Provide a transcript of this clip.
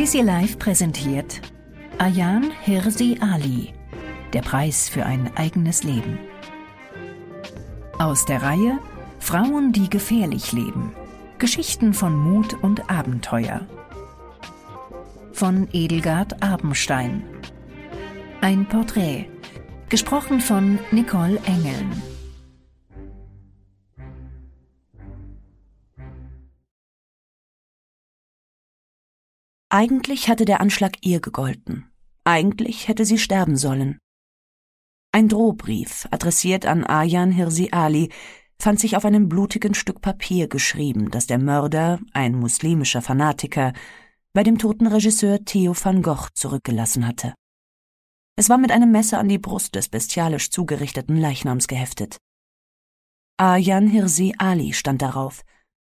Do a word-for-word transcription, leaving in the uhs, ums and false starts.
Sisi Live präsentiert Ayaan Hirsi Ali, der Preis für ein eigenes Leben. Aus der Reihe Frauen, die gefährlich leben. Geschichten von Mut und Abenteuer. Von Edelgard Abenstein. Ein Porträt. Gesprochen von Nicole Engeln. Eigentlich hatte der Anschlag ihr gegolten. Eigentlich hätte sie sterben sollen. Ein Drohbrief, adressiert an Ayaan Hirsi Ali, fand sich auf einem blutigen Stück Papier geschrieben, das der Mörder, ein muslimischer Fanatiker, bei dem toten Regisseur Theo van Gogh zurückgelassen hatte. Es war mit einem Messer an die Brust des bestialisch zugerichteten Leichnams geheftet. Ayaan Hirsi Ali stand darauf,